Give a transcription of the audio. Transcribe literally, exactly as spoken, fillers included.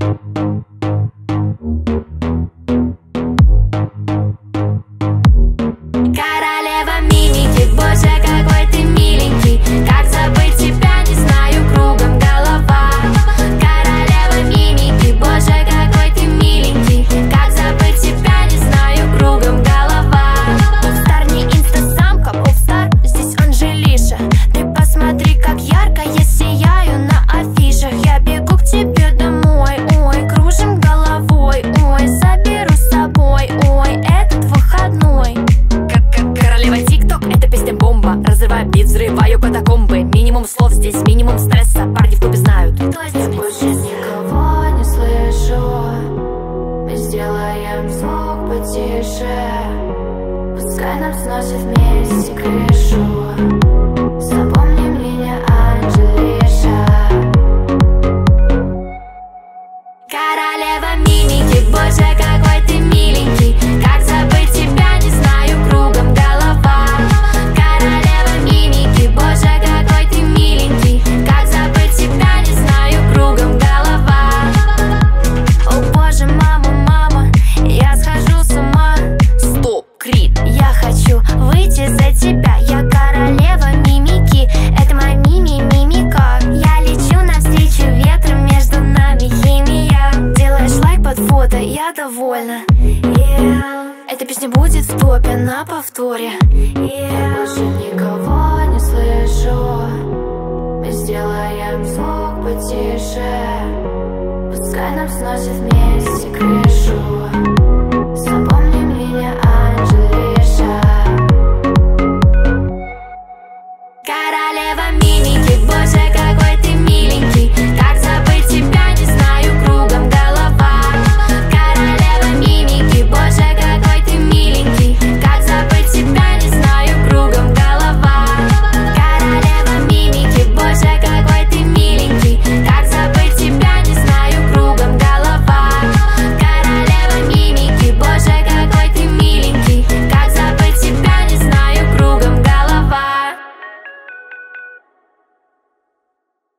Королева мимики, боже, какой ты миленький. Как забыть тебя, не знаю, кругом голова. Королева мимики, боже, какой ты миленький. Как забыть тебя, не знаю, кругом голова. Попстар не инстасамка, попстар, здесь Анжелиша. Ты посмотри, как ярко я сияю на афишах. Я бегу к тебе домой, ой, кружим головой, ой, заберу с собой, ой, этот выходной. Королева тик-ток, это песня бомба. Разрываю бит, взрываю катакомбы. Минимум слов здесь, минимум стресса. Парни в клубе знают. Я больше никого не слышу. Мы сделаем звук потише. Пускай нам сносит вместе крышу. Запомни меня, Анжелиша. Королева мимики, боже, какой ты миленький. Как забыть тебя, не знаю, кругом голова. Королева мимики, боже, какой ты миленький. Как забыть тебя, не знаю, кругом голова. О боже, мама, мама, я схожу с ума. Стоп, Крид. Я хочу выйти за тебя. Я королева мимики, это моя мими-мимика. Я лечу навстречу ветру, между нами химия. Делаешь лайк под фото, я довольна. Yeah. Эта песня будет в топе на повторе. Я больше никого не слышу. Мы сделаем звук потише. Пускай нам сносит вместе крышу.